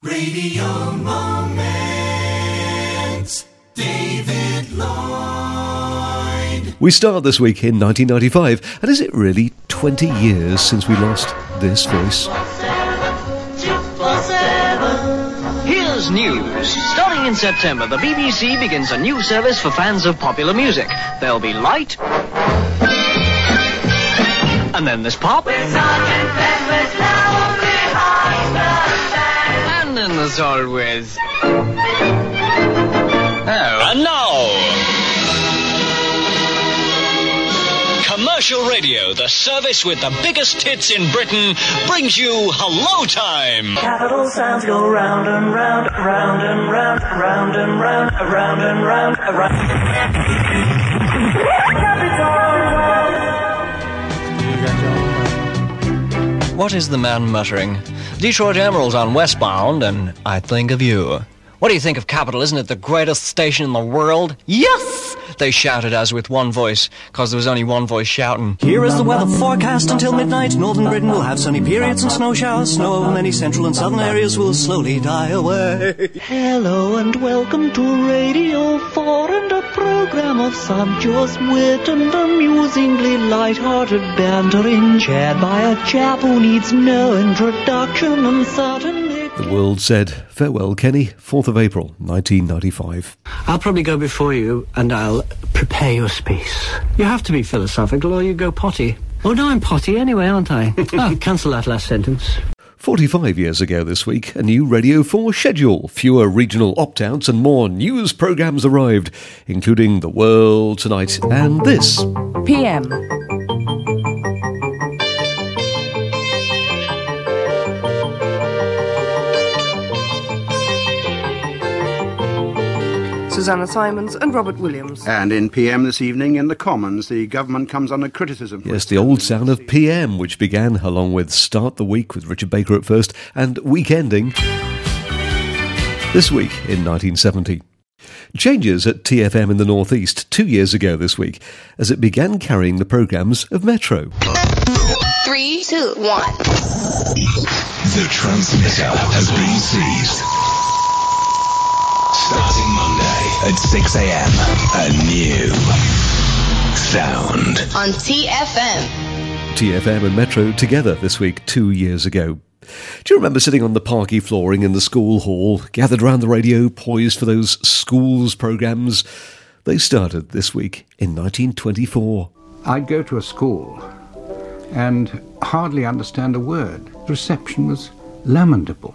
Radio Moments. David Lloyd. We start this week in 1995, and is it really 20 years since we lost this voice? Here's news. Starting in September, the BBC begins a new service for fans of popular music. There'll be light, and then there's pop, and then there's always... And now, Commercial Radio, the service with the biggest hits in Britain, brings you Hello Time. Capital sounds go round and round, round and round, round and round, round and round, Capital. What is the man muttering? Detroit Emeralds on Westbound, and I think of you. What do you think of Capital? Isn't it the greatest station in the world? Yes! They shouted as with one voice, because there was only one voice shouting. Here is the weather forecast until midnight. Northern Britain will have sunny periods and snow showers. Snow over many central and southern areas will slowly die away. Hello and welcome to Radio 4 and a program of sumptuous wit and amusingly light-hearted bantering, chaired by a chap who needs no introduction and certainly... The world said, farewell, Kenny, 4th of April, 1995. I'll probably go before you and I'll prepare your space. You have to be philosophical or you go potty. Oh, no, I'm potty anyway, aren't I? Oh, cancel that last sentence. 45 years ago this week, a new Radio 4 schedule, fewer regional opt-outs and more news programmes arrived, including The World Tonight and this. PM. Susanna Simons and Robert Williams. And in PM this evening, in the Commons, the government comes under criticism. Yes, the old sound of PM, which began along with Start the Week with Richard Baker at first and Weekending this week in 1970. Changes at TFM in the North East 2 years ago this week as it began carrying the programmes of Metro. 3, 2, 1. The transmitter has been seized. Starting Monday at 6 a.m. A new sound. On TFM. TFM and Metro together this week 2 years ago. Do you remember sitting on the parquet flooring in the school hall, gathered round the radio, poised for those schools programmes? They started this week in 1924. I'd go to a school and hardly understand a word. The reception was lamentable.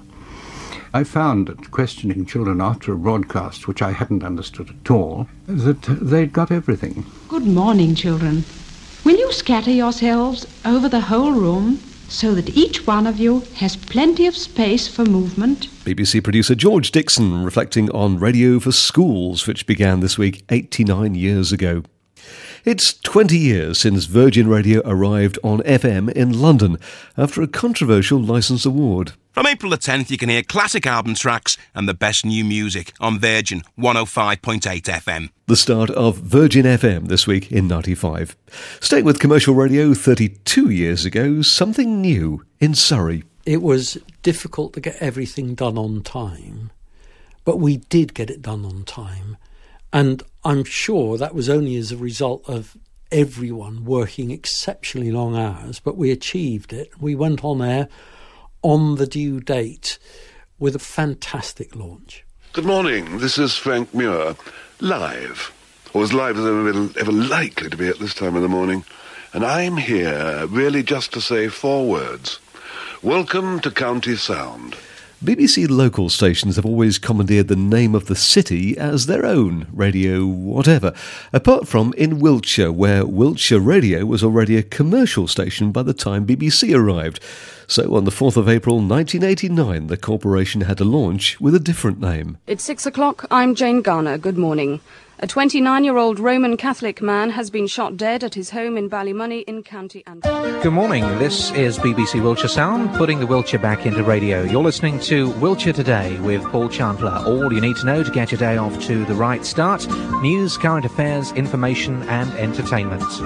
I found that questioning children after a broadcast, which I hadn't understood at all, that they'd got everything. Good morning, children. Will you scatter yourselves over the whole room so that each one of you has plenty of space for movement? BBC producer George Dixon reflecting on Radio for Schools, which began this week 89 years ago. It's 20 years since Virgin Radio arrived on FM in London after a controversial licence award. From April the 10th, you can hear classic album tracks and the best new music on Virgin 105.8 FM. The start of Virgin FM this week in 95. Staying with commercial radio 32 years ago, something new in Surrey. It was difficult to get everything done on time, but we did get it done on time. And I'm sure that was only as a result of everyone working exceptionally long hours, but we achieved it. We went on air on the due date with a fantastic launch. Good morning, this is Frank Muir, live, or as live as ever likely to be at this time of the morning, and I'm here really just to say 4 words. Welcome to County Sound. BBC local stations have always commandeered the name of the city as their own, Radio whatever, apart from in Wiltshire, where Wiltshire Radio was already a commercial station by the time BBC arrived. So on the 4th of April 1989, the corporation had to launch with a different name. It's 6 o'clock. I'm Jane Garner. Good morning. A 29-year-old Roman Catholic man has been shot dead at his home in Ballymoney in County Antrim. Good morning. This is BBC Wiltshire Sound, putting the Wiltshire back into radio. You're listening to Wiltshire Today with Paul Chandler. All you need to know to get your day off to the right start. News, current affairs, information and entertainment.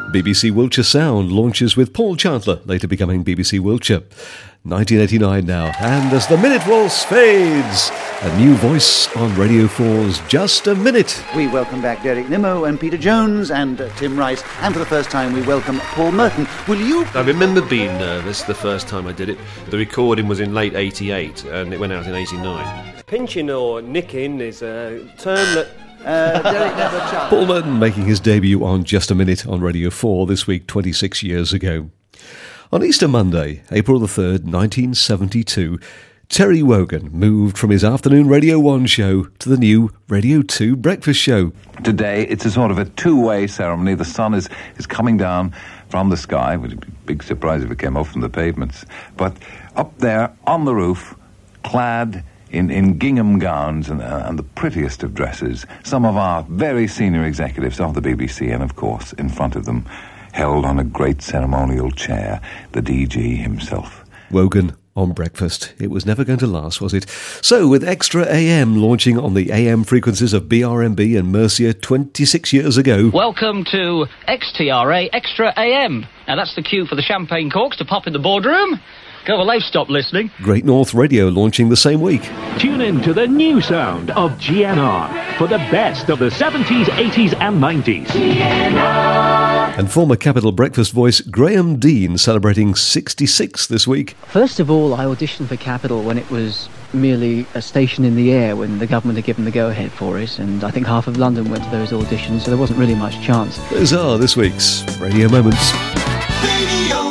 BBC Wiltshire Sound launches with Paul Chandler, later becoming BBC Wiltshire. 1989 now, and as the Minute Waltz fades, a new voice on Radio 4's Just a Minute. We welcome back Derek Nimmo and Peter Jones and Tim Rice, and for the first time we welcome Paul Merton. Will you... I remember being nervous the first time I did it. The recording was in late 88 and it went out in 89. Pinching or nicking is a term that... Paul Merton making his debut on Just a Minute on Radio 4 this week 26 years ago. On Easter Monday, April the 3rd, 1972, Terry Wogan moved from his afternoon Radio 1 show to the new Radio 2 breakfast show. Today, it's a sort of a two-way ceremony. The sun is coming down from the sky, which would be a big surprise if it came up from the pavements. But up there, on the roof, clad in gingham gowns and the prettiest of dresses, some of our very senior executives of the BBC, and of course, in front of them, held on a great ceremonial chair, the DG himself. Wogan on breakfast. It was never going to last, was it? So, with Extra AM launching on the AM frequencies of BRMB and Mercia 26 years ago... Welcome to XTRA Extra AM. Now, that's the cue for the champagne corks to pop in the boardroom. Go, well, they've stopped listening. Great North Radio launching the same week. Tune in to the new sound of GNR for the best of the 70s, 80s and 90s. GNR! And former Capital Breakfast voice Graham Dean celebrating 66 this week. First of all, I auditioned for Capital when it was merely a station in the air, when the government had given the go-ahead for it, and I think half of London went to those auditions, so there wasn't really much chance. Those are this week's Radio Moments. Radio